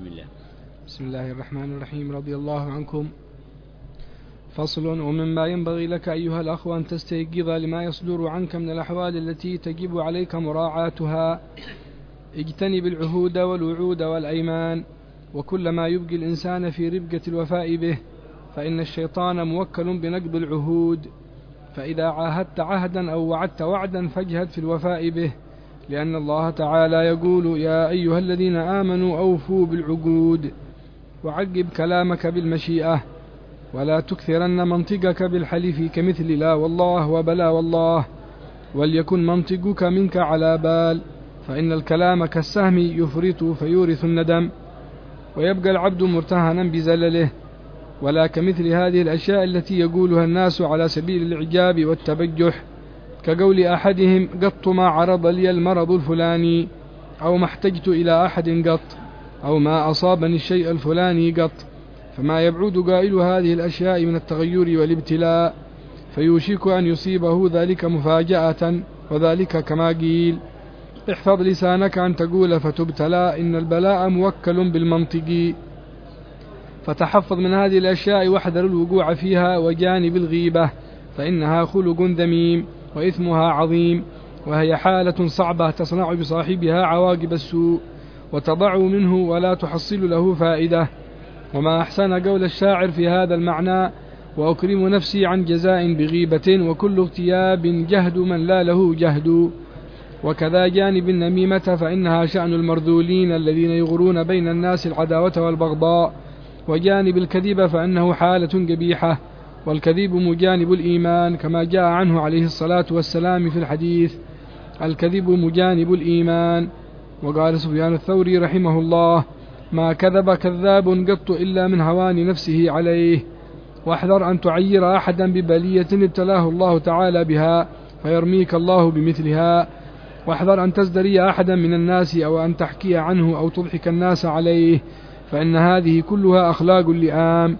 بسم الله. بسم الله الرحمن الرحيم. رضي الله عنكم. فصل. ومما ينبغي لك أيها الأخ أن تستيقظ لما يصدر عنك من الأحوال التي تجب عليك مراعاتها. اجتنب العهود والوعود والأيمان وكل ما يبقي الإنسان في ربقة الوفاء به، فإن الشيطان موكل بنقض العهود، فإذا عاهدت عهدا أو وعدت وعدا فاجهد في الوفاء به، لأن الله تعالى يقول: يا أيها الذين آمنوا أوفوا بالعقود. وعقب كلامك بالمشيئة، ولا تكثرن منطقك بالحلف كمثل لا والله وبلا والله، وليكن منطقك منك على بال، فإن الكلام كالسهم يفرط فيورث الندم، ويبقى العبد مرتهنا بزلله، ولا كمثل هذه الأشياء التي يقولها الناس على سبيل الإعجاب والتبجح، كقول أحدهم: قط ما عرض لي المرض الفلاني، أو ما احتجت إلى أحد قط، أو ما أصابني الشيء الفلاني قط، فما يبعد قائل هذه الأشياء من التغير والابتلاء، فيوشك أن يصيبه ذلك مفاجأة، وذلك كما قيل: احفظ لسانك أن تقول فتبتلى، إن البلاء موكل بالمنطق. فتحفظ من هذه الأشياء واحذر الوقوع فيها، وجانب الغيبة، فإنها خلق ذميم وإثمها عظيم، وهي حالة صعبة تصنع بصاحبها عواقب السوء، وتضع منه ولا تحصل له فائدة. وما أحسن قول الشاعر في هذا المعنى: وأكرم نفسي عن جزاء بغيبة، وكل اغتياب جهد من لا له جهد. وكذا جانب النميمة، فإنها شأن المرذولين الذين يغرون بين الناس العداوة والبغضاء. وجانب الكذب، فإنه حالة قبيحة، والكذب مجانب الإيمان، كما جاء عنه عليه الصلاة والسلام في الحديث: الكذب مجانب الإيمان. وقال سفيان الثوري رحمه الله: ما كذب كذاب قط إلا من هوان نفسه عليه. واحذر أن تعير أحدا ببلية ابتلاه الله تعالى بها، فيرميك الله بمثلها. واحذر أن تزدري أحدا من الناس، أو أن تحكي عنه، أو تضحك الناس عليه، فإن هذه كلها أخلاق اللئام،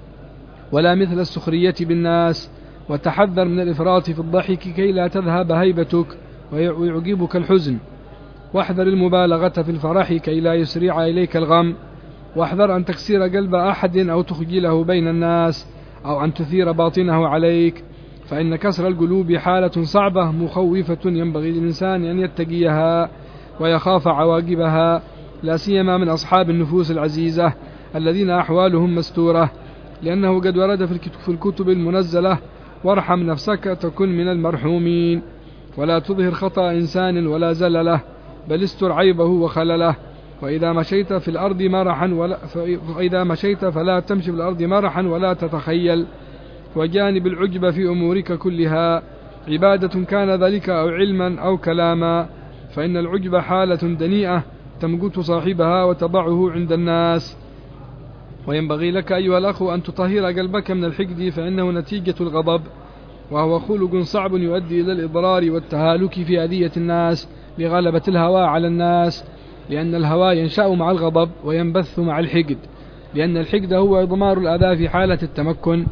ولا مثل السخرية بالناس. وتحذر من الإفراط في الضحك كي لا تذهب هيبتك ويعجبك الحزن. واحذر المبالغة في الفرح كي لا يسرع إليك الغم. واحذر أن تكسر قلب أحد، أو تخجله بين الناس، أو أن تثير باطنه عليك، فإن كسر القلوب حالة صعبة مخوفة، ينبغي للإنسان أن يتقيها ويخاف عواقبها، لا سيما من أصحاب النفوس العزيزة الذين أحوالهم مستورة، لأنه قد ورد في الكتب المنزلة: وارحم نفسك تكن من المرحومين، ولا تظهر خطأ إنسان ولا زلله، بل استر عيبه وخلله. وإذا مشيت في الأرض مرحا فإذا مشيت فلا تمشي في الأرض مرحا ولا تتخيل. وجانب العجب في أمورك كلها، عبادة كان ذلك أو علما أو كلاما، فإن العجب حالة دنيئة تمقت صاحبها وتضعه عند الناس. وينبغي لك أيها الأخ أن تطهر قلبك من الحقد، فإنه نتيجة الغضب، وهو خلق صعب يؤدي إلى الإضرار والتهالك في أذية الناس لغلبة الهوى على الناس، لأن الهوى ينشأ مع الغضب وينبث مع الحقد، لأن الحقد هو إضمار الأذى في حالة التمكن،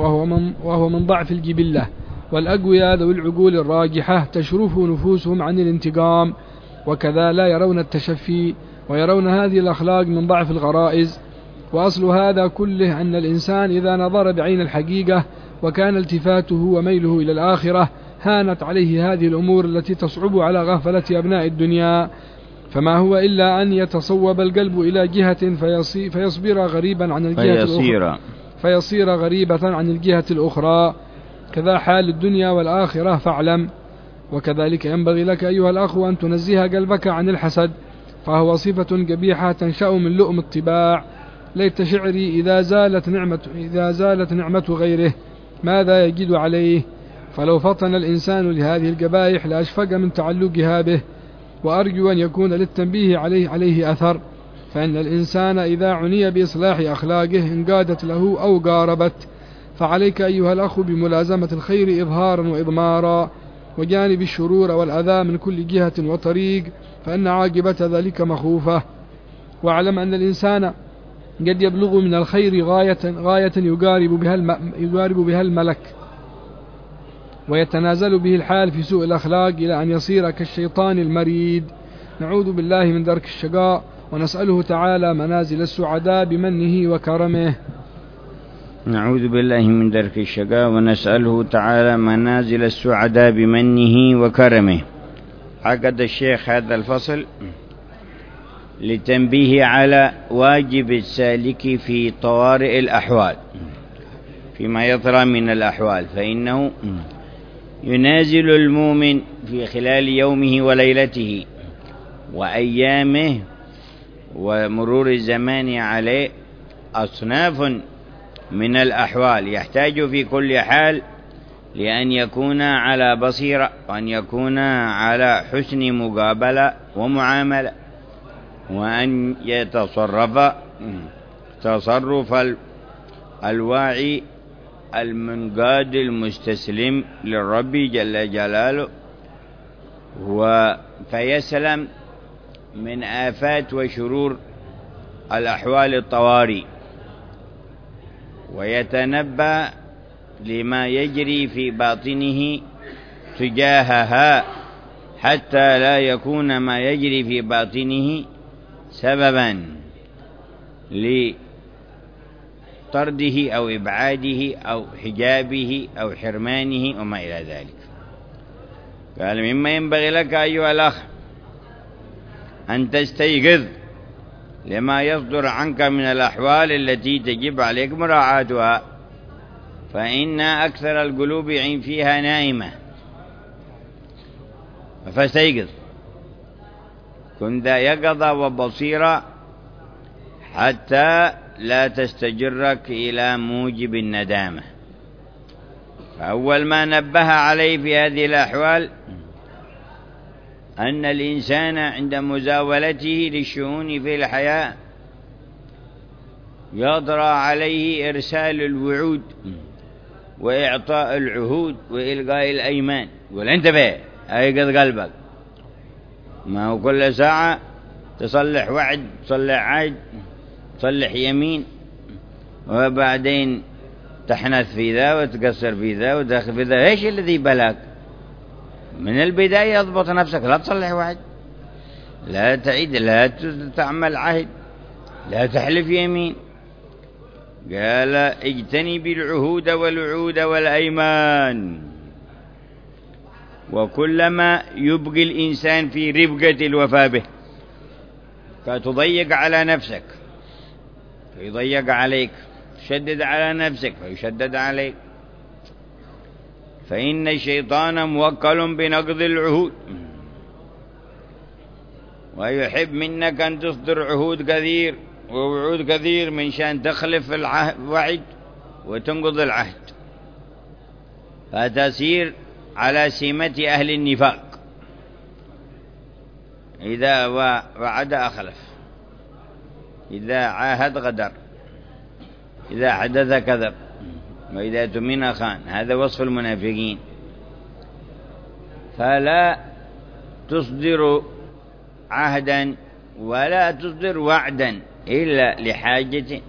وهو من ضعف الجبلة. والأقوياء ذوي العقول الراجحة تشرف نفوسهم عن الانتقام، وكذا لا يرون التشفي، ويرون هذه الأخلاق من ضعف الغرائز. وأصل هذا كله أن الإنسان إذا نظر بعين الحقيقة وكان التفاته وميله إلى الآخرة، هانت عليه هذه الأمور التي تصعب على غفلة أبناء الدنيا، فما هو إلا أن يتصوب القلب إلى جهة فيصير غريبا عن الجهة الأخرى. كذا حال الدنيا والآخرة فاعلم. وكذلك ينبغي لك أيها الأخ أن تنزه قلبك عن الحسد، فهو صفة قبيحة تنشأ من لؤم الطباع. ليت شعري إذا زالت نعمة غيره ماذا يجد عليه، فلو فطن الإنسان لهذه القبائح لأشفق من تعلقها به. وأرجو أن يكون للتنبيه عليه أثر، فإن الإنسان إذا عني بإصلاح أخلاقه انقادت له أو قاربت. فعليك أيها الأخ بملازمة الخير إظهارا وإضمارا، وجانب الشرور والأذى من كل جهة وطريق، فإن عاقبة ذلك مخوفة. واعلم أن الإنسان قد يبلغ من الخير غاية يقارب بها الملك، ويتنازل به الحال في سوء الأخلاق إلى أن يصير كالشيطان المريد. نعوذ بالله من درك الشقاء. ونسأله تعالى منازل السعداء بمنه وكرمه. نعوذ بالله من درك الشقاء، ونسأله تعالى منازل السعداء بمنه وكرمه. عقد الشيخ هذا الفصل لتنبيه على واجب السالك في طوارئ الأحوال، فيما يطرأ من الأحوال، فإنه ينازل المؤمن في خلال يومه وليلته وأيامه ومرور الزمان عليه أصناف من الأحوال يحتاج في كل حال لأن يكون على بصيرة، وأن يكون على حسن مقابلة ومعاملة، وأن يتصرف تصرف الواعي المنقاد المستسلم للرب جل جلاله، فيسلم من آفات وشرور الأحوال الطوارئ، ويتنبأ لما يجري في باطنه تجاهها، حتى لا يكون ما يجري في باطنه سببا لطرده أو إبعاده أو حجابه أو حرمانه وما إلى ذلك. قال: مما ينبغي لك أيها الأخ أن تستيقظ لما يصدر عنك من الأحوال التي تجب عليك مراعاتها، فإن أكثر القلوب فيها نائمة، فاستيقظ، كن ذا يقظة وبصيرة حتى لا تستجرك إلى موجب الندامة. فأول ما نبه عليه في هذه الأحوال أن الإنسان عند مزاولته للشؤون في الحياة يطرأ عليه إرسال الوعود وإعطاء العهود وإلقاء الأيمان. يقول: انتبه، أيقظ قلبك، ما هو كل ساعة تصلح وعد، تصلح عهد، تصلح يمين، وبعدين تحنث في ذا وتقصر في ذا وتدخل في ذا. ايش الذي بلاك؟ من البداية اضبط نفسك، لا تصلح وعد، لا تعيد، لا تعمل عهد، لا تحلف يمين. قال: اجتنب العهود والوعود والأيمان. وكلما يبقي الإنسان في ربقة الوفاء به فتضيق على نفسك فيضيق عليك، تشدد على نفسك فيشدد عليك، فإن الشيطان موكل بنقض العهود، ويحب منك أن تصدر عهود كثير ووعود كثير من شان تخلف الوعد وتنقض العهد، فتسير على سمة أهل النفاق. إذا وعد أخلف، إذا عاهد غدر، إذا حدث كذب، وإذا تمن خان. هذا وصف المنافقين. فلا تصدر عهدا ولا تصدر وعدا إلا لحاجة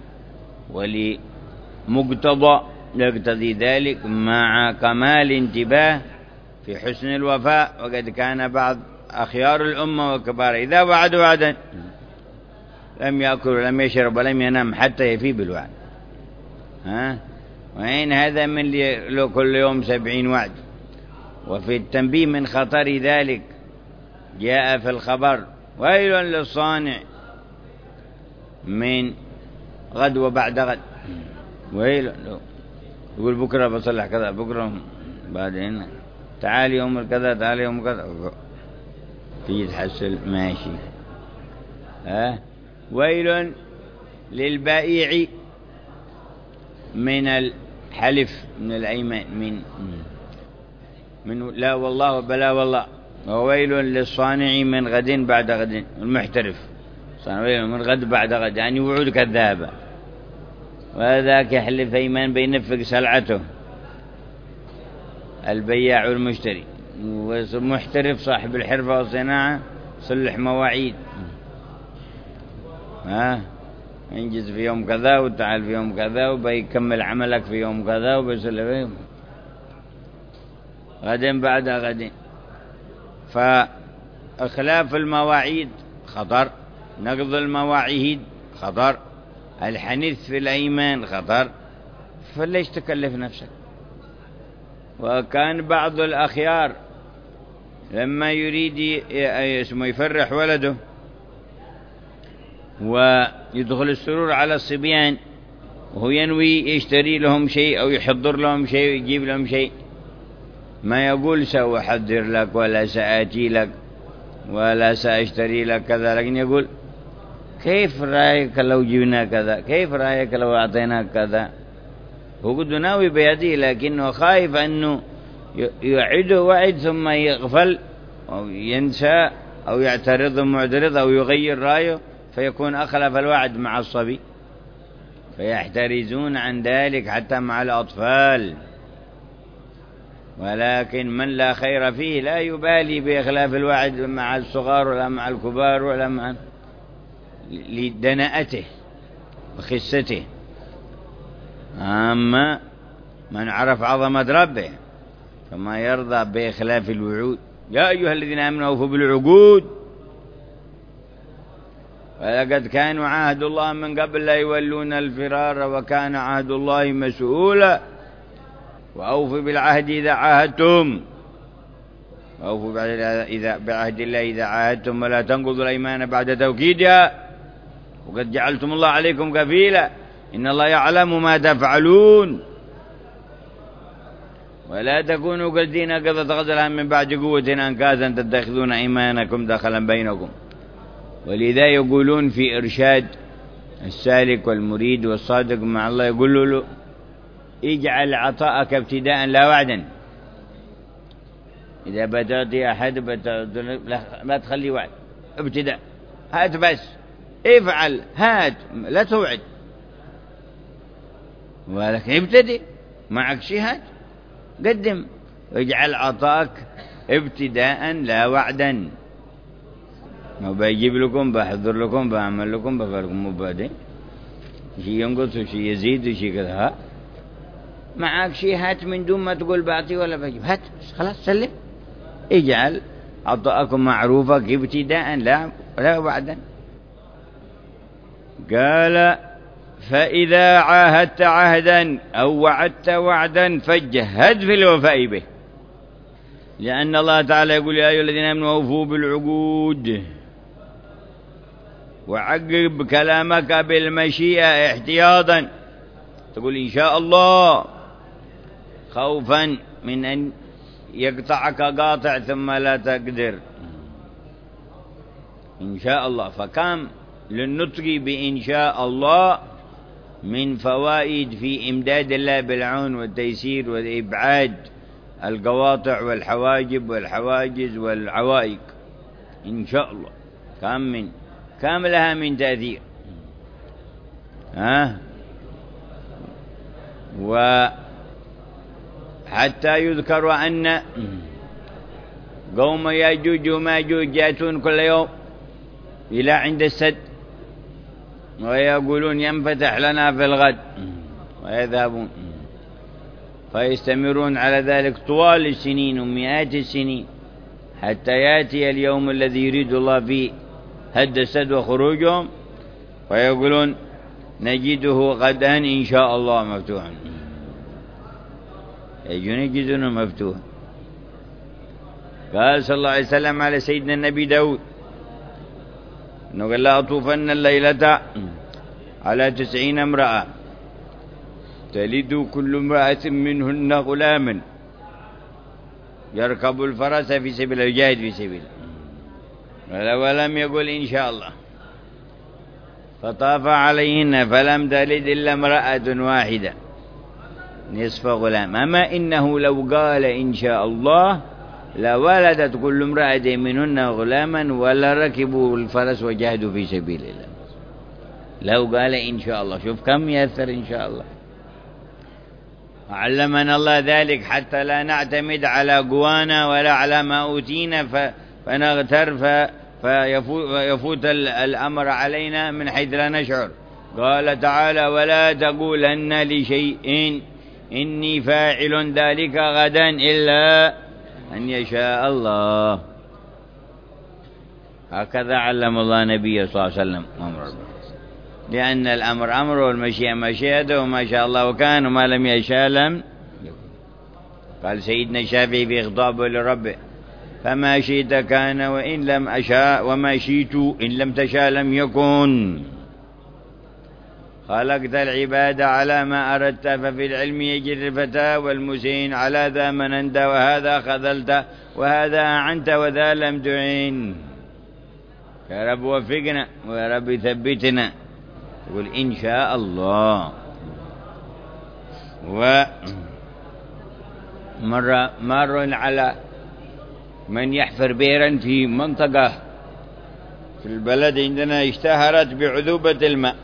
ولمقتضى يقتضي ذلك، مع كمال انتباه في حسن الوفاء. وقد كان بعض أخيار الأمة وكبار إذا وعدوا وعدا لم يأكل ولم يشرب ولم ينام حتى يفي بالوعد. وإن هذا من كل يوم 70 وعد. وفي التنبيه من خطر ذلك جاء في الخبر: ويل للصانع من غد وبعد غد. ويل، يقول بكرة بصلح كذا، بكرة بعدين تعالي يوم كذا، تعالي يوم كذا، تيجي تحصل ماشي. ويل للبائع من الحلف، من الأيمان، من لا والله بلا والله. وويل للصانع من غد بعد غد، المحترف صانع من غد بعد غد، يعني وعود كذابة. وذاك يحلف أيمان بينفق سلعته، البياع والمشتري. والمحترف صاحب الحرفة والصناعة صلح مواعيد، انجز في يوم كذا وتعال في يوم كذا وبيكمل عملك في يوم كذا وبيصلح في يوم غد بعد غد. فإخلاف المواعيد خطر، نقض المواعيد خطر، الحنث في الأيمان خطر، فليش تكلف نفسك؟ وكان بعض الأخيار لما يريد يفرح ولده ويدخل السرور على الصبيان وهو ينوي يشتري لهم شيء أو يحضر لهم شيء ويجيب لهم شيء، ما يقول سأحضر لك ولا سآتي لك ولا سأشتري لك كذا، لكن يقول كيف رأيك لو جبنا كذا، كيف رأيك لو أعطيناك كذا. هو قد ناوي بيده لكنه خايف أنه يعده وعد ثم يغفل أو ينسى أو يعترض معترض أو يغير رأيه فيكون أخلف الوعد مع الصبي، فيحترزون عن ذلك حتى مع الأطفال. ولكن من لا خير فيه لا يبالي بإخلاف الوعد مع الصغار ولا مع الكبار ولا مع لدناءته وخسته. أما من عرف عظمة ربه فما يرضى بإخلاف الوعود. يا أيها الذين آمنوا أوفوا بالعقود ولقد كانوا عهد الله من قبل لا يولون الفرار وكان عهد الله مسؤولا. وأوفوا بالعهد إذا عاهدتم، وأوفوا بعهد الله إذا عاهدتم ولا تنقضوا الأيمان بعد توكيدها وقد جعلتم الله عليكم كفيلا إن الله يعلم ما تفعلون. ولا تكونوا كالذين قضت غدرهم من بعد قوة أنكاثا تتخذون أيمانكم دخلا بينكم. ولذا يقولون في إرشاد السالك والمريد والصادق مع الله يقول له اجعل عطاءك ابتداء لا وعدا. إذا بتعطي أحد لا تخلي وعد، ابتداء، هات بس، افعل، هات، لا توعد، ولكن ابتدي معك شيء هات قدم. اجعل عطاءك ابتداء لا وعدا. ما بيجيب لكم بحضر لكم بعمل لكم بفركم مبادئ شيء ينقص وشيء يزيد وشيء كذا. معك شيء هات من دون ما تقول بعطي ولا بجيب، هات خلاص سلم. اجعل عطاءكم معروفك ابتداء لا وعدا. قال فإذا عاهدت عهدا أو وعدت وعدا فاجهد في الوفاء به، لأن الله تعالى يقول يا أيها الذين آمنوا أوفوا بالعقود. وعقب كلامك بالمشيئة احتياطا، تقول إن شاء الله خوفا من أن يقطعك قاطع ثم لا تقدر. إن شاء الله، فكم للنطق بإن شاء الله من فوائد في إمداد الله بالعون والتيسير وإبعاد القواطع والحواجب والحواجز والعوائق. إن شاء الله كم لها من تأثير. وحتى يذكر أن قوم ياجوج وماجوج يأتون كل يوم إلى عند السد ويقولون ينفتح لنا في الغد ويذهبون، فيستمرون على ذلك طوال السنين ومئات السنين حتى يأتي اليوم الذي يريد الله فيه هد السد وخروجهم، ويقولون نجده غدا إن شاء الله مفتوحا. يجدونه مفتوحا. قال صلى الله عليه وسلم على سيدنا النبي داود أنه قال لا أطوفن الليلة على 90 امرأة تلد كل امرأة منهن غلاما يركب الفرس في سبيل الجاهد في سبيل، ولم يقل إن شاء الله. فطاف عليهن فلم تلد إلا امرأة واحدة نصف غلام. أما إنه لو قال إن شاء الله لولدت كل امرأة منهن غلاما ولا ركبوا الفرس وجاهدوا في سبيل الله. لو قال إن شاء الله، شوف كم يأثر إن شاء الله. علمنا الله ذلك حتى لا نعتمد على قوانا ولا على ما أوتينا فنغتر فيفوت الأمر علينا من حيث لا نشعر. قال تعالى ولا تقولن لشيء إني فاعل ذلك غدا إلا أن يشاء الله. هكذا علم الله نبيه صلى الله عليه وسلم أمر، لأن الأمر أمر والمشيئة مشيئته، وما شاء الله وكان وما لم يشاء لم يكن. قال سيدنا الشافعي في خطابه لربه: فما شئت كان وإن لم أشاء، وما شئت إن لم تشاء لم يكن. خلقت العباد على ما أردت، ففي العلم يجري الفتى، والمسين على ذا مننت، وهذا خذلت وهذا أعنت وذا لم تعين. يا رب وفقنا ويا رب ثبتنا، قل إن شاء الله. مر على من يحفر بئرا في منطقة في البلد عندنا اشتهرت بعذوبة الماء،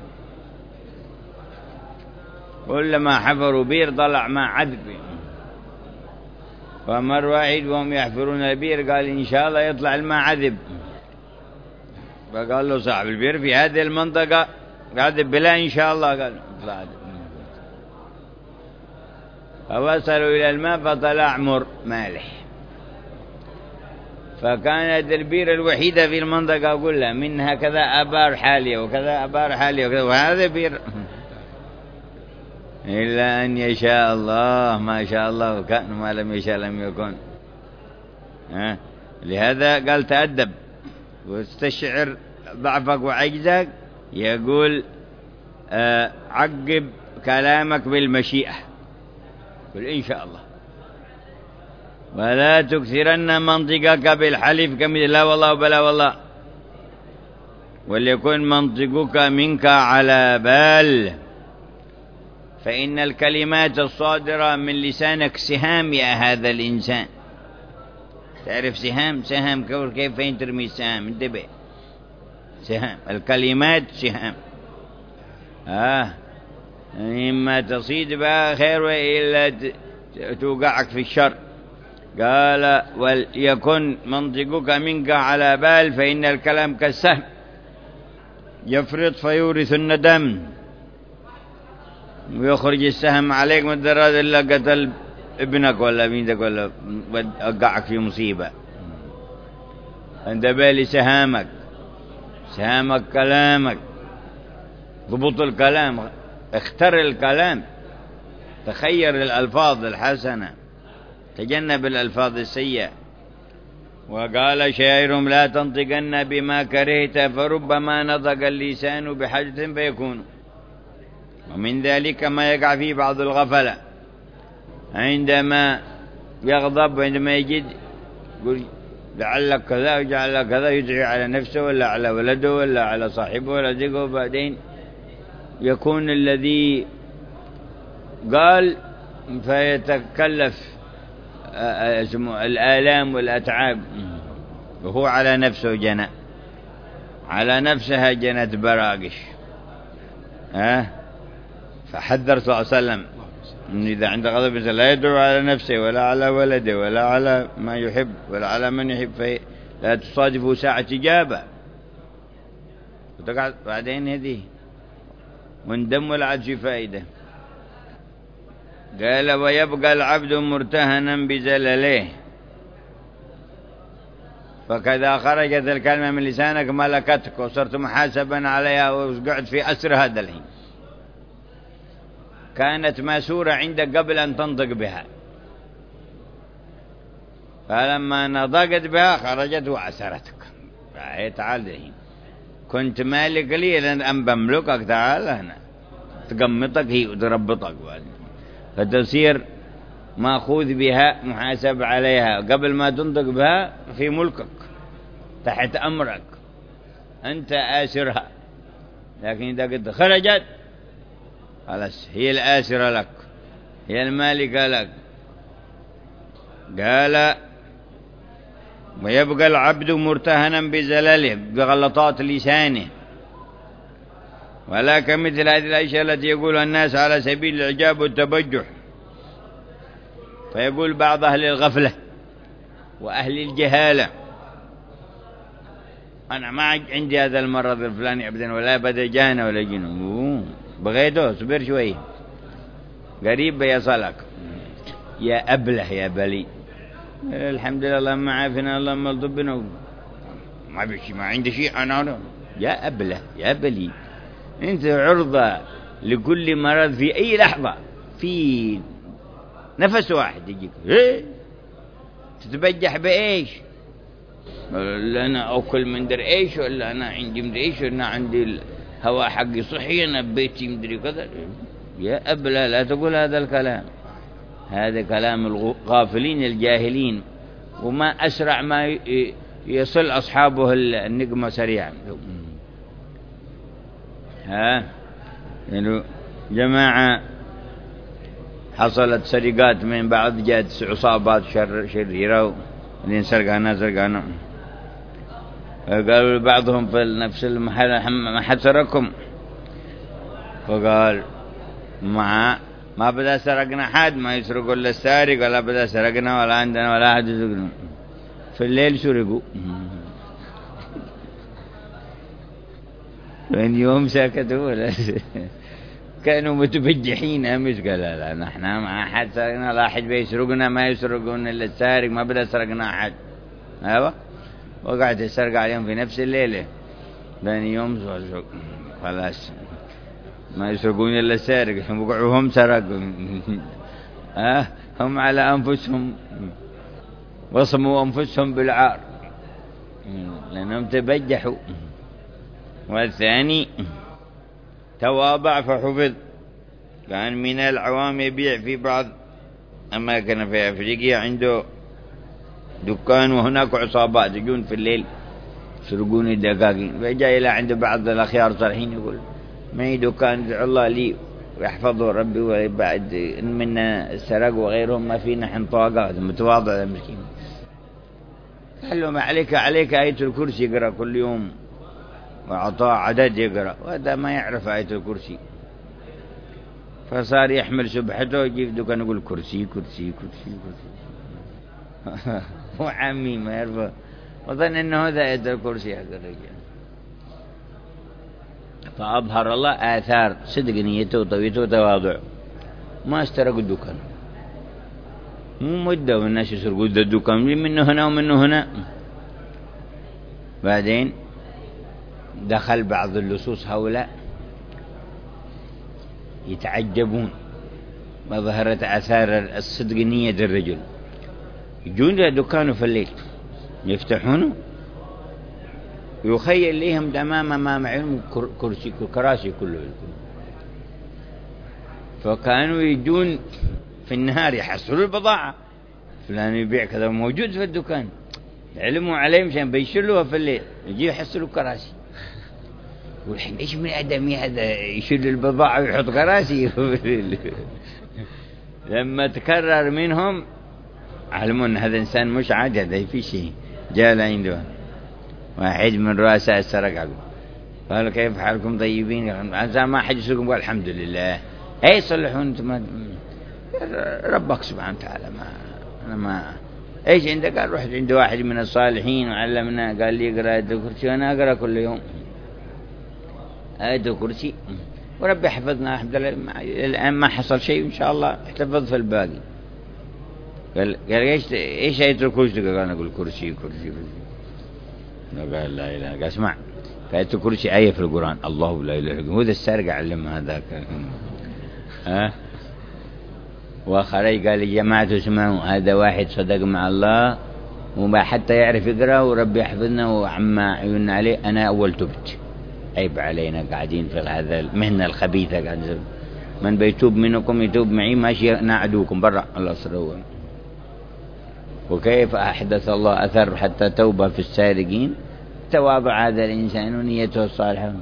كلما حفروا بئر طلع ماء عذب. فمر واحد وهم يحفرون البئر قال إن شاء الله يطلع الماء عذب، فقال له صاحب البئر في هذه المنطقة عذب بلا إن شاء الله، قال يطلع عذب. فوصلوا إلى الماء فطلع مر مالح، فكانت البئر الوحيدة في المنطقة كلها، منها كذا أبار حالية وكذا أبار حالية وكذا، وهذا بئر إلا أن يشاء الله ما شاء الله وكان، ما لم يشاء لم يكن. لهذا قال تأدب واستشعر ضعفك وعجزك. يقول عقب كلامك بالمشيئة، قل إن شاء الله، ولا تكثرن منطقك بالحلف كمثل لا والله وبلا والله، وليكن منطقك منك على بال، فإن الكلمات الصادرة من لسانك سهام يا هذا الإنسان. تعرف سهام؟ سهام كيف ترمي السهام؟ انتبه، سهام الكلمات سهام، إما تصيد بها خير وإلا توقعك في الشر. قال وليكن منطقك منك على بال، فإن الكلام كالسهم يفرط فيورث الندم، ويخرج السهم عليك من الدراد إلا قتل ابنك ولا بنتك ولا وقعك في مصيبة. انتبه لسهامك، سهامك كلامك، ضبط الكلام، اختر الكلام، تخير الألفاظ الحسنة، تجنب الألفاظ السيئة. وقال شاعرهم لا تنطقن بما كرهت، فربما نطق اللسان بحاجة فيكون. ومن ذلك ما يقع فيه بعض الغفلة عندما يغضب، وعندما يجد يقول لعلك كذا وجعل كذا، يدعي على نفسه ولا على ولده ولا على صاحبه ولا ذيقه، وبعدين يكون الذي قال فيتكلف الآلام والأتعاب، وهو على نفسه جنى، على نفسها جنت براقش. فحذر صلى الله عليه وسلم إن إذا عند غضب لا يدعو على نفسه ولا على ولده ولا على ما يحب ولا على من يحب، لا تصادفه ساعة إجابة وتقعد بعدين هذه وندم ولا عاد في فائدة. قال ويبقى العبد مرتهنا بزلله، فكذا خرجت الكلمة من لسانك ملكتك وصرت محاسبا عليها، وقعد في أسر هذا الحين. كانت ماسورة عندك قبل أن تنطق بها، فلما نطقت بها خرجت وأسرتك. تعال الحين كنت مالك لي لأن أن بملكك، تعال هنا تقمطك هي وتربطك، فتصير مأخوذ بها محاسب عليها قبل ما تنطق بها في ملكك تحت أمرك، أنت آسرها. لكن إذا قد خرجت خلاص هي الآسرة لك، هي المالكة لك. قال ويبقى العبد مرتهنا بزلله، بغلطات لسانه، ولا كمثل هذه الأشياء التي يقولها الناس على سبيل الإعجاب والتبجح. فيقول بعض أهل الغفلة وأهل الجهالة أنا ما عندي هذا المرض الفلاني أبدا، ولا بدا جانا ولا جنون، بغيته صبر شوي قريب بيصلك يا أبله يا بلي، الحمد لله اللهم عافنا اللهم الطبنا، ما عندي شيء أنا يا أبله يا بلي، أنت عرضة لكل مرض في أي لحظة، في نفس واحد يجيك تتبجح بإيش؟ ولا أنا أكل من در إيش، ولا أنا عندي مدري إيش، ولا أنا عندي الهواء حقي صحي، أنا بيتي مدري كذا. يا أبله لا تقول هذا الكلام، هذا كلام الغافلين الجاهلين، وما أسرع ما يصل أصحابه النقمة سريعا. يعني جماعة حصلت سرقات من بعض، جاءت عصابات شريرة اللي سرقانا قالوا بعضهم في نفس المحل ما حد سرقكم؟ فقال ما بدا سرقنا حد، ما يسرقوا إلا السارق، ولا بدا سرقنا ولا عندنا ولا أحد يسرقنا. في الليل سرقوا وين يوم ساكتوا ولا كانوا متبجحين أمس. قال لا نحن ما حد سرقنا، لا أحد بيسرقنا، ما يسرقون إلا السارق، ما بدا سرقنا أحد. أيوة، وقعت السرقة عليهم في نفس الليلة، ثاني يوم خلاص ما يسرقون إلا السارق، وقعوا هم سرقوا. هم على أنفسهم وصموا أنفسهم بالعار لأنهم تبجحوا. والثاني تواضع فحفظ، كان من العوام يبيع في بعض أماكن في أفريقيا، عنده دكان وهناك عصابات يجون في الليل يسرقون الدقاقين، فجاء إلى عند بعض الأخيار صالحين يقول ما هي دكان ادعو الله لي ويحفظه ربي، وبعد إن منا السرق وغيرهم ما فينا حنطاقات. متواضع المسكين. قال له ما عليك آية الكرسي يقرأ كل يوم، وأعطاه عدد يقرأ، وهذا ما يعرف آية الكرسي، فصار يحمل سبحته ويجيب دكان يقول كرسي كرسي كرسي كرسي. هو عمي ما يعرف، وظن أنه هذا آية الكرسي حق الرجال. فأظهر الله آثار صدق نيته وطويته وتواضع، ما استرقوا الدكان، مو مدة والناس يسرقوا الدكان منه هنا ومنه هنا. بعدين دخل بعض اللصوص هؤلاء يتعجبون ما ظهرت آثار الصدق نية الرجل، يجون إلى دكانه في الليل يفتحونه، يخيل لهم تماما ما معهم كراسي كله. فكانوا يجون في النهار يحصلوا البضاعة، فلان يبيع كذا موجود في الدكان، علموا عليه مشان بيشلوها في الليل، يجي يحصلوا كراسي. والحين ايش من ادمي هذا يشيل البضاعة ويحط كراسي؟ لما تكرر منهم علموا ان هذا انسان مش عادي، هذا في شيء. جاء عنده واحد من رؤساء السرقة قال كيف حالكم طيبين؟ قال ما حد يسرقكم؟ قال الحمد لله. اي صلحون انتم ربك سبحانه وتعالى، انا ما ايش عندك؟ قال رحت عند واحد من الصالحين وعلمنا، قال لي اقرا آية الكرسي، وانا اقرا كل يوم آية الكرسي، وربي حفظنا الحمد لله. الان ما حصل شيء ان شاء الله احتفظ في الباقي. قال ايش آية الكرسي؟ قال انا اقول كرسي كرسي كرسي. قال لا اله، قال اسمع آية الكرسي آية في القرآن، الله لا اله الا هو. ذا السارق علمها هذاك. وخرج قال يا جماعة اسمعوا، هذا واحد صدق مع الله وما حتى يعرف يقرأ، وربي يحفظنا وعما عيوننا عليه. أنا أول تبت، عيب علينا قاعدين في هذا المهنة الخبيثة. قاعد من بيتوب منكم يتوب معي، ماشي نعدوكم برا الله سروا. وكيف أحدث الله أثر حتى توبة في السارقين؟ تواضع هذا الإنسان ونيته الصالحة.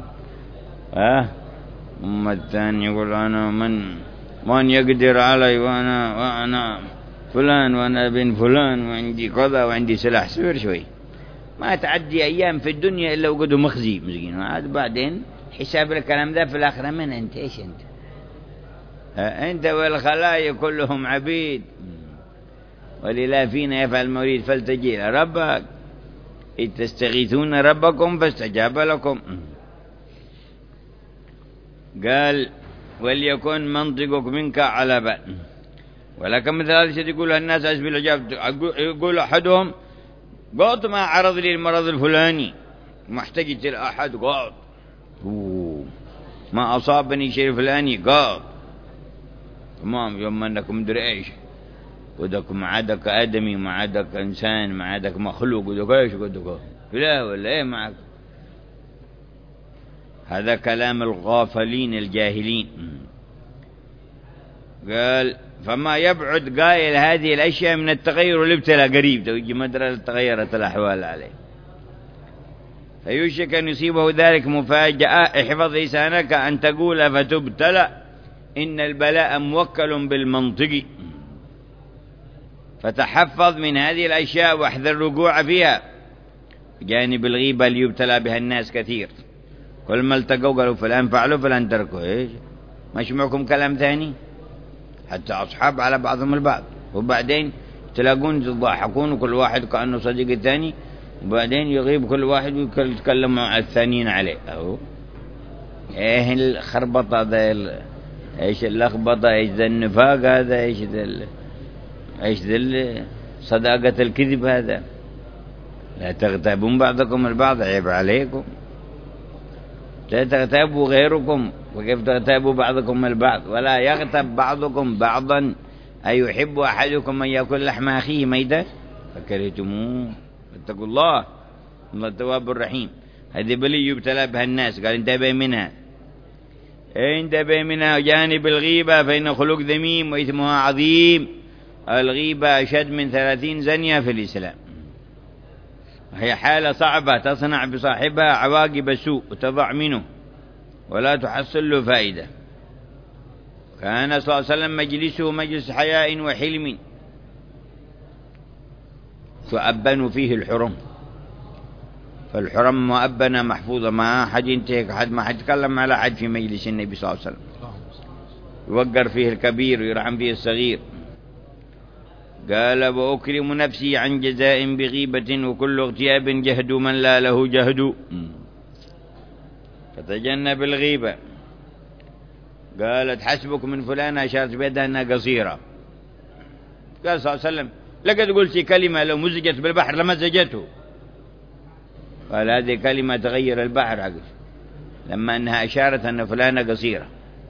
أما الثاني يقول أنا من يقدر علي، وأنا فلان وأنا ابن فلان وعندي كذا وعندي سلاح. سوير شوي، ما تعدي أيام في الدنيا إلا وقدوا مخزي مسكين. هذا بعدين حساب الكلام ذا في الآخرة. من أنت؟ إيش أنت؟ أنت والخلايا كلهم عبيد، ولله فينا يفعل ما يريد فلتجي إلى ربك إذ تستغيثون ربكم فاستجاب لكم. قال وليكن منطقك منك على بال، ولكن مثل هذا الشيء يقول الناس أسبل العجاب. يقول أحدهم قلت ما عرض لي المرض الفلاني، محتجت الأحد قاط، ما أصابني شيء فلاني قاط، تمام. يوم أنك مدري إيش، ودك ما عادك آدمي، ما عادك إنسان، ما عادك مخلوق، ودك إيش ودك لا ولا إيه معك. هذا كلام الغافلين الجاهلين. قال فما يبعد قائل هذه الأشياء من التغير والابتلاء قريب، توجي مدرة تغيرت الأحوال عليه، فيوشك أن يصيبه ذلك مفاجأة. احفظ لسانك أن تقول فتبتلى، إن البلاء موكل بالمنطق، فتحفظ من هذه الأشياء واحذر الوقوع فيها. جانب الغيبة اللي يبتلى بها الناس كثير، كل ما التقوا قالوا فلان فعلوا فلان تركوا، إيش ما يسمعكم كلام ثاني؟ حتى أصحاب على بعضهم البعض، وبعدين تلاقون تضحكون وكل واحد كأنه صديق الثاني، وبعدين يغيب كل واحد ويتكلم مع الثانيين عليه. أهو إيه الخربطة ذا، إيش اللخبطة، إيش ذا النفاق هذا، إيش ذا صداقة الكذب هذا. لا تغتابون بعضكم البعض، عيب عليكم. لا تغتابوا غيركم، وكيف تغتابوا بعضكم البعض. ولا يغتب بعضكم بعضا، أيحب أحدكم أن يأكل لحم أخيه ميتا فكرهتموه. اتقوا الله، الله التواب الرحيم. هذه بلي يبتلى بها الناس. قال انتبه منها، انتبه منها. جانب الغيبة فإن خلق ذميم وإثمها عظيم. الغيبة أشد من 30 زنية في الإسلام، هي حالة صعبة تصنع بصاحبها عواقب سوء وتضع منه ولا تحصل له فائدة. كان صلى الله عليه وسلم مجلسه مجلس حياء وحلم، تؤبن فيه الحرم، فالحرم مؤبنة محفوظة، ما حد ينتهك حد، ما حد يتكلم على حد في مجلس النبي صلى الله عليه وسلم. يوقر فيه الكبير ويرحم فيه الصغير. قال وأكرم نفسي عن جزاء بغيبة، وكل اغتياب جهد من لا له جهد، فتجنب الغيبة. قالت حسبك من فلانة، أشارت بيدها أنها قصيرة. قال صلى الله عليه وسلم لقد قلت كلمة لو مزجت بالبحر لمزجته. قال هذه كلمة تغير البحر عقل، لما أنها أشارت أن فلانة قصيرة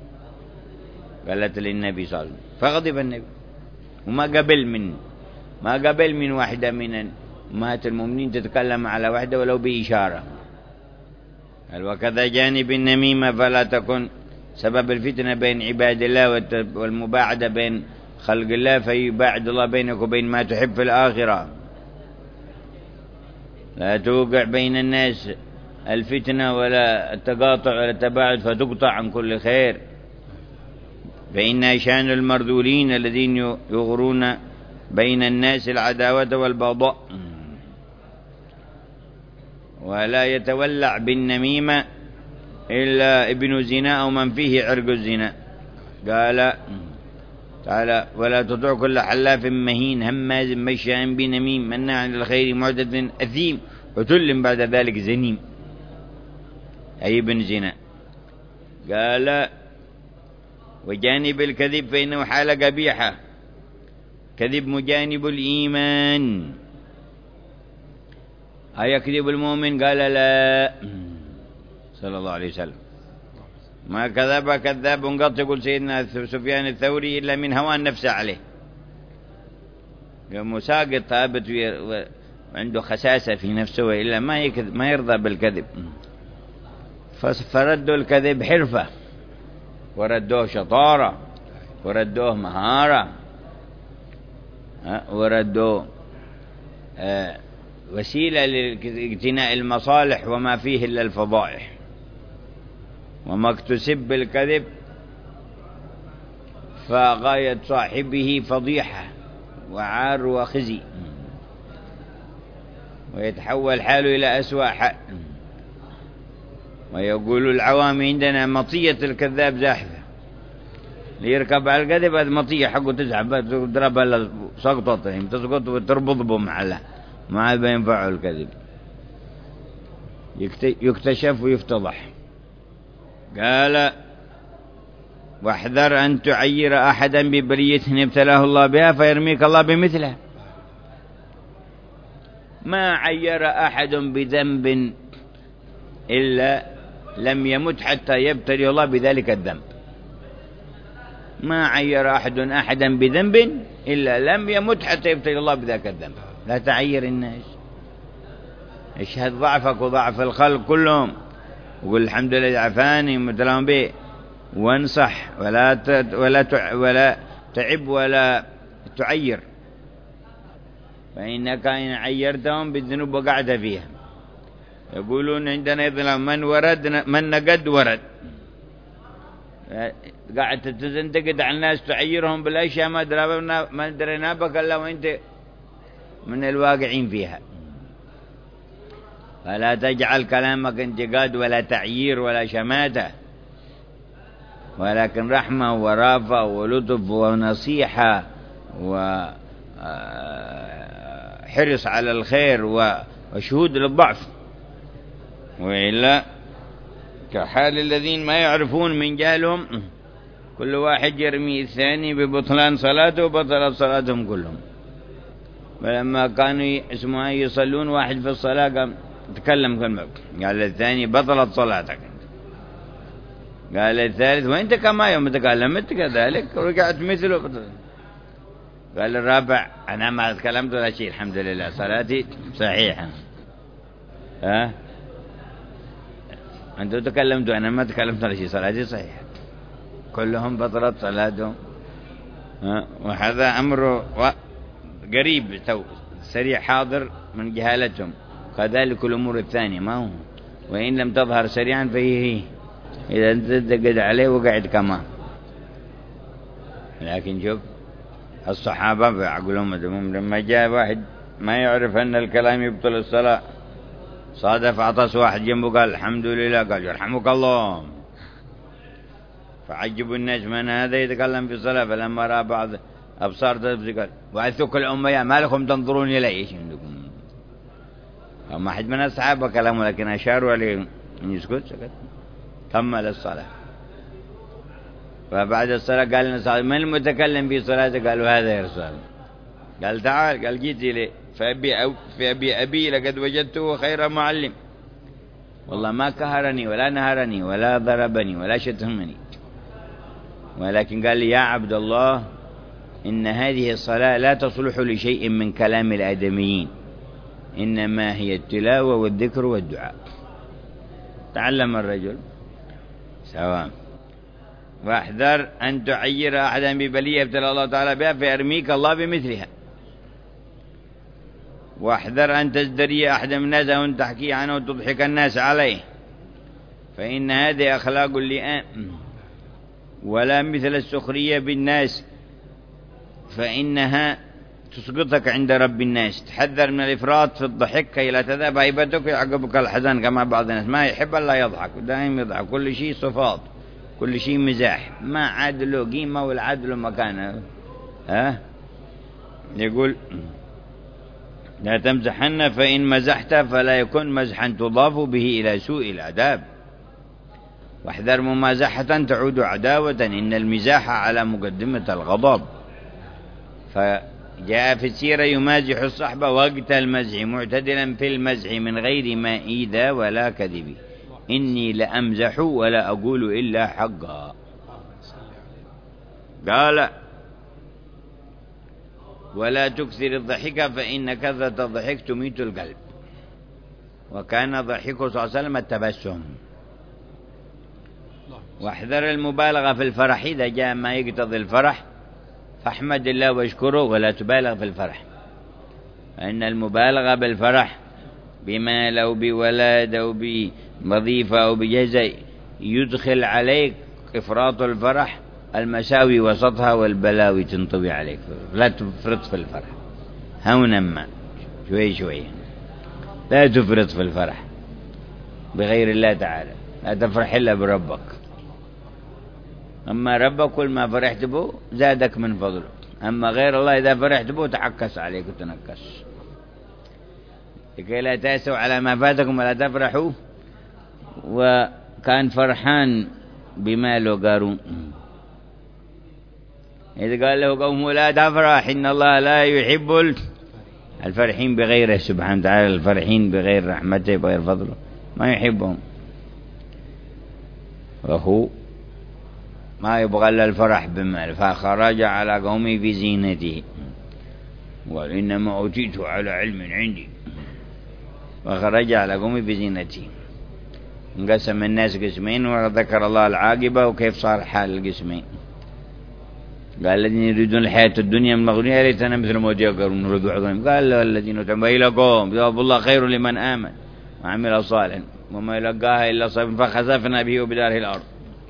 قالت للنبي صلى الله عليه وسلم، فغضب النبي. وما قبل من واحدة من أمهات المؤمنين تتكلم على واحدة ولو بإشارة. قال وكذا جانب النميمة، فلا تكن سبب الفتنة بين عباد الله والمباعدة بين خلق الله، فيباعد الله بينك وبين ما تحب في الآخرة. لا توقع بين الناس الفتنة ولا التقاطع ولا التباعد فتقطع عن كل خير. فإن شان المرذولين الذين يغرون بين الناس العداوة والبغضاء. ولا يتولع بالنميمة إلا ابن زنا أو من فيه عرق الزنا. قال تعالى ولا تطع كل حلاف مهين هماز مشاء بنميم مناع للخير معتد أثيم عتل بعد ذلك زنيم، أي ابن زنا. قال وجانب الكذب فإنه حال قبيحة، كذب مجانب الإيمان. أيكذب المؤمن؟ قال لا، صلى الله عليه وسلم ما كذب كذاب قط، يقول سيدنا سفيان الثوري، إلا من هوان نفسه عليه. مساقط ثابت وعنده خساسة في نفسه، وإلا ما يرضى بالكذب. فردوا الكذب حرفة، وردوه شطارة، وردوه مهارة، وردوه وسيلة لاقتناء المصالح وما فيه إلا الفضائح. وما اكتسب بالكذب فغاية صاحبه فضيحة وعار وخزي، ويتحول حاله إلى أسوأ حال. ويقول العوام عندنا مطية الكذاب زاحفة، ليركب على الكذب هذا مطية حقه تزعب تضربها سقطتهم تسقط وتربط بهم على ما بينفعه الكذب، يكتشف ويفتضح. قال واحذر أن تعير أحدا ببرية ابتلاه الله بها فيرميك الله بمثلها. ما عير أحد بذنب إلا لم يمت حتى يبتلي الله بذلك الذنب. ما عير أحد أحدا بذنب إلا لم يمت حتى يبتلي الله بذلك الذنب. لا تعير الناس، اشهد ضعفك وضعف الخلق كلهم، وقل الحمد لله عفاني متلهم به، وانصح ولا تعب ولا تعير، فإنك إن عيرتهم بالذنوب وقعت فيها. يقولون عندنا يظلم من نقد ورد، قاعد تنتقد على الناس تعيرهم بالأشياء ما درينا بك إلا وأنت من الواقعين فيها. فلا تجعل كلامك انتقاد ولا تعيير ولا شماتة، ولكن رحمة ورافة ولطف ونصيحة وحرص على الخير وشهود للضعف. وإلا كحال الذين ما يعرفون من جهلهم كل واحد يرمي الثاني ببطلان صلاته وبطلت صلاتهم كلهم. فلما كانوا يصلون واحد في الصلاة قام تكلم كلمة، قال الثاني بطلت صلاتك. قال الثالث وانت كما يوم تكلمت كذلك ورجعت مثله بطلت. قال الرابع أنا ما تكلمت ولا شيء الحمد لله صلاتي صحيحة. أنتوا تكلمتوا أنا ما تكلمت ولا شيء صلاتي صحيحة. كلهم بطلت صلاتهم. وهذا أمر قريب سريع حاضر من جهالتهم. كذلك الأمور الثانية ما هو، وإن لم تظهر سريعا فهي إذا أنت تقعد عليه وقعد كمان. لكن شوف الصحابة بعقلهم لما جاء واحد ما يعرف أن الكلام يبطل الصلاة، صادف عطس واحد جنبه قال الحمد لله، قال يرحمك الله. فعجبوا الناس من هذا يتكلم في الصلاة. فلما رأى بعض أبصار تبصر قال وأثق الأمة ما لكم تنظرون إلي، إيش عندكم؟ ما حد من الصحابة كلامه لكن أشاروا عليه أن يسكت، سكت كمل الصلاة. فبعد الصلاة قال لنا من المتكلم في صلاته؟ قالوا هذا يا رسول الله. قال تعال، قال جيت إليه في أبي لقد وجدته خير معلم، والله ما كهرني ولا نهرني ولا ضربني ولا شتمني، ولكن قال لي يا عبد الله إن هذه الصلاة لا تصلح لشيء من كلام الآدميين، إنما هي التلاوة والذكر والدعاء. تعلم الرجل سواء. واحذر أن تعير أحدا ببلية ابتلى الله تعالى بها فيرميك الله بمثلها. واحذر أن تزدري أحدا من الناس أو أن تحكي عنه وتضحك الناس عليه، فإن هذه أخلاق اللئام، ولا مثل السخرية بالناس فإنها تسقطك عند رب الناس. تحذر من الإفراط في الضحك كي لا تذهب هيبتك ويعقبك الحزن كما بعض الناس ما يحب الله يضحك، دائما يضحك، كل شيء صفات، كل شيء مزاح، ما عاد له قيمة ولا عاد له مكانه. يقول لا تمزحن فإن مزحت فلا يكون مزحا تضاف به إلى سوء الأداب. واحذر ممازحة تعود عداوة، إن المزاح على مقدمة الغضب. فجاء في السيرة يمازح الصحبة وقت المزح معتدلا في المزح من غير ما إيذاء ولا كذب، إني لأمزح ولا أقول إلا حقا. قال ولا تكثر الضحك فإن كثرة الضحك تميت القلب. وكان ضحكه صلى الله عليه وسلم التبسم. واحذر المبالغة في الفرح، إذا جاء ما يقتضي الفرح فاحمد الله واشكره ولا تبالغ في الفرح، فإن المبالغة بالفرح بمال أو بولاد أو بوظيفة أو بجزء يدخل عليك إفراط الفرح المساوي وسطها والبلاوي تنطوي عليك. لا تفرط في الفرح، هونا ما شوي شوي، لا تفرط في الفرح بغير الله تعالى، لا تفرح إلا بربك. أما ربك كل ما فرحت به زادك من فضله، أما غير الله إذا فرحت به تعكس عليك وتنكس. لكي لا تأسوا على ما فاتكم ولا تفرحوا. وكان فرحان بماله قارون إذ قال له قومه لا تفرح إن الله لا يحب الفرحين بغيره سبحانه وتعالى، الفرحين بغير رحمته بغير فضله ما يحبهم. وهو ما يبغى إلا الفرح بمال، فخرج على قومه بزينته وقال إنما أوتيته على علم عندي، وخرج على قومه بزينته. انقسم الناس قسمين، وذكر الله العاقبة وكيف صار حال القسمين. قال الذين يريدون الحياة الدنيا من المغنية يا ليتنا مثل ما قارون نرد عظيم. قال الذين تنبئ لكم ثواب الله خير لمن آمن وعمل صالحا وما يلقاها إلا صبر فخسفنا به وبداره الأرض.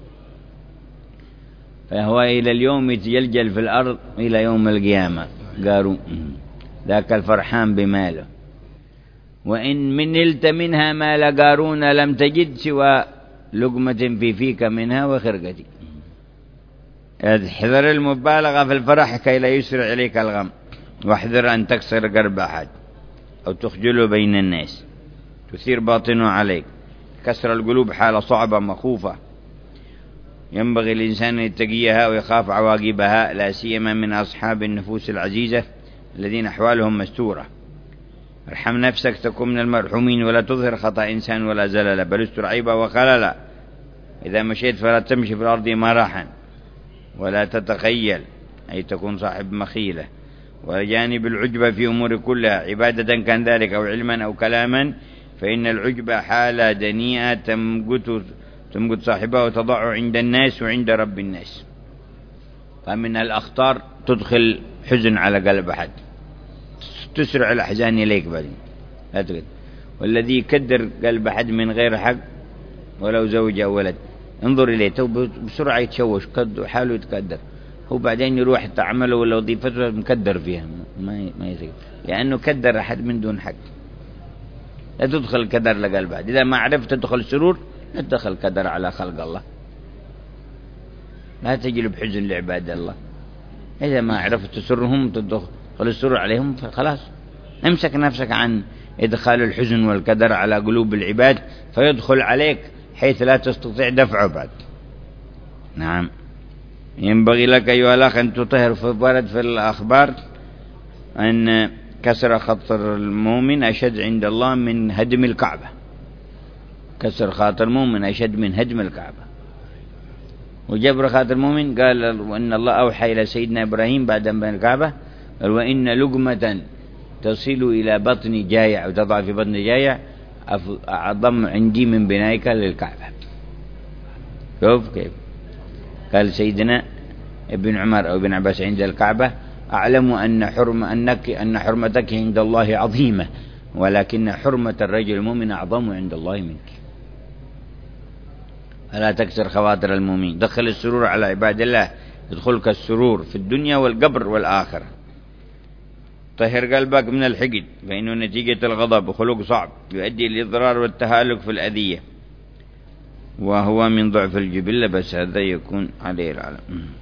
فهو إلى اليوم يتجلجل في الأرض إلى يوم القيامة. قارون ذاك الفرحان بماله. وإن منلت منها مال قارون لم تجد سوى لقمة في فيك منها وخرقتي. احذر المبالغة في الفرح كي لا يسرع إليك الغم، واحذر أن تكسر قلب أحد أو تخجله بين الناس تثير باطنه عليك. كسر القلوب حالة صعبة مخوفة، ينبغي الإنسان أن يتقيها ويخاف عواقبها، لا سيما من أصحاب النفوس العزيزة الذين أحوالهم مستورة. ارحم نفسك تكون من المرحومين، ولا تظهر خطأ إنسان ولا زلل، بل استر عيبا وخللا. إذا مشيت فلا تمشي في الأرض مراحا، ولا تتخيل أي تكون صاحب مخيلة. وجانب العجب في أمور كلها، عبادة كان ذلك أو علما أو كلاما، فإن العجب حالة دنيئة تمقت صاحبها وتضع عند الناس وعند رب الناس. فمن الأخطار تدخل حزن على قلب أحد، تسرع الأحزان إليك بعدين لا تقدر. والذي يكدر قلب أحد من غير حق ولو زوج أو ولد، انظر إليه بسرعة يتشوش حاله يتكدر، هو بعدين يروح تعمله ولا وظيفته مكدر فيها ما يصير، لأنه كدر أحد من دون حق. لا تدخل الكدر لقلب أحد. إذا ما عرفت تدخل السرور لا تدخل كدر على خلق الله، لا تجلب حزن لعباد الله. إذا ما عرفت تسرهم تدخل السرور عليهم فخلاص، امسك نفسك عن إدخال الحزن والكدر على قلوب العباد فيدخل عليك حيث لا تستطيع دفعه بعد. نعم، ينبغي لك أيها الأخ أن تطهر في الأخبار أن كسر خاطر المؤمن أشد عند الله من هدم الكعبة. كسر خاطر المؤمن أشد من هدم الكعبة. وجبر خاطر المؤمن قال وإن الله أوحى إلى سيدنا إبراهيم بعد أن بنى الكعبة قال وإن لقمة تصل إلى بطن جائع وتضع في بطن جائع أعظم عندي من بنائك للكعبة. شوف كيف قال سيدنا ابن عمر أو ابن عباس عند الكعبة أعلم أن حرمتك عند الله عظيمة، ولكن حرمة الرجل المؤمن أعظم عند الله منك. ألا تكسر خواطر المؤمن. دخل السرور على عباد الله يدخلك السرور في الدنيا والقبر والآخرة. طهر قلبك من الحقد، فإنه نتيجة الغضب وخلق صعب يؤدي للإضرار والتهالك في الأذية، وهو من ضعف الجبلة، بس هذا يكون عليه العالم.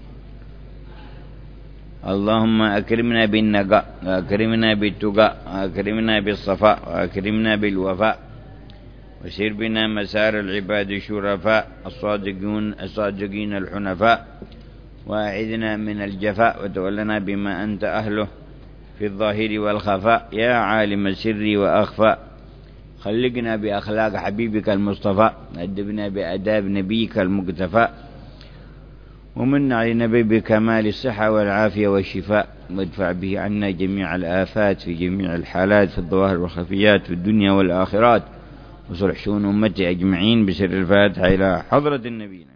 اللهم أكرمنا بالنقاء، وأكرمنا بالتقاء، وأكرمنا بالصفاء، وأكرمنا بالوفاء، وسير بنا مسار العباد الشرفاء الصادقين الحنفاء، وأعذنا من الجفاء، وتولنا بما أنت أهله في الظاهر والخفاء. يا عالم السر وأخفى، خلقنا بأخلاق حبيبك المصطفى، أدبنا بأداب نبيك المقتفى، ومن علينا بكمال الصحة والعافية والشفاء، وادفع به عنا جميع الآفات في جميع الحالات في الظواهر والخفيات في الدنيا والآخرات، وصلح شؤون أمتي أجمعين بسر الفاتحة إلى حضرة النبي.